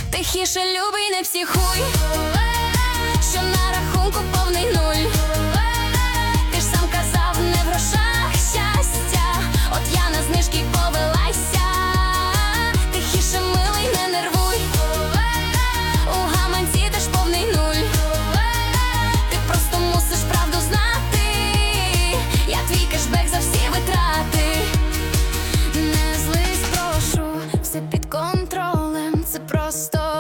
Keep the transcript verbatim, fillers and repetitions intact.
Тихіше, любий, не психуй, що на рахунку повний нуль. Ти ж сам казав, не в грошах щастя, от я на знижки повелася. Тихіше, милий, не нервуй, у гаманці теж повний нуль. Ти просто мусиш правду знати, я твій кешбек за всі витрати. Не злись, прошу, все під контролем, це просто